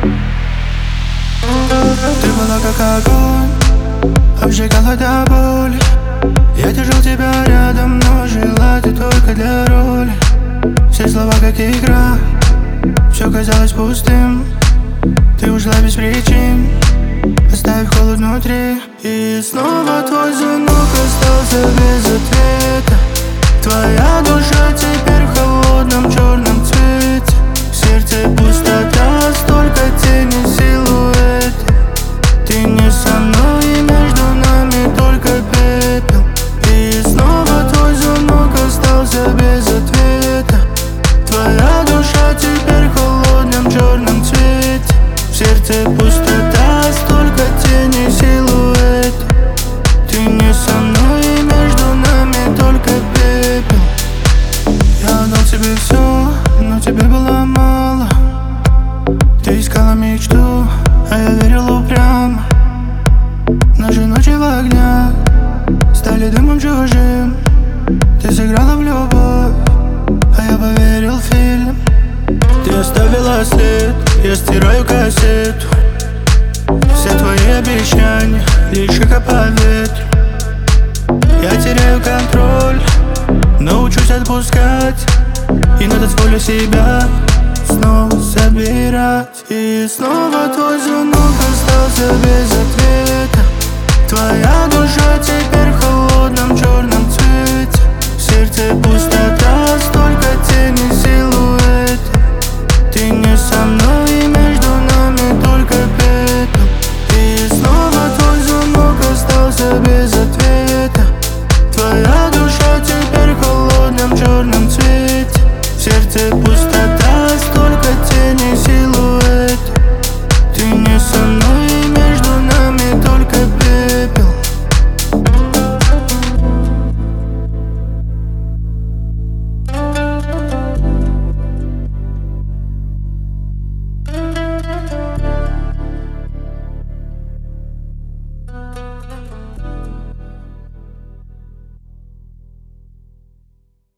Ты была как огонь, обжигала до боли. Я держал тебя рядом, но жила ты только для роли. Все слова как игра, все казалось пустым. Ты ушла без причин, оставив холод внутри. И снова твой звонок остался без ответа. Твоя душа теперь в холодном черном цвете. В сердце пустота, столько тени, силуэты. Ты не со мной, и между нами только пепел. И снова твой звонок остался без ответа. Твоя душа теперь в холодном черном цвете. В сердце пустота, столько тени, силуэт. Ты не со мной, и между нами только пепел. Я отдал тебе все, но тебе было мало. Ты искала мечту, а я верил упрямо. Наши ночи в огнях стали дымом чужим. Ты сыграла в любовь, а я поверил в фильм. Ты оставила след, я стираю кассету. Все твои обещания, лишь эхо по ветру. Я теряю контроль, научусь отпускать. И на танцполе себя снова собирать. И снова твой звонок остался без ответа. Твоя душа теперь в холодном черном цвете. В сердце пустота, столько тени, силуэты. Ты не со мной, и между нами только пепел. И снова твой звонок остался без ответа. Твоя душа теперь в холодном черном цвете. В сердце пустота.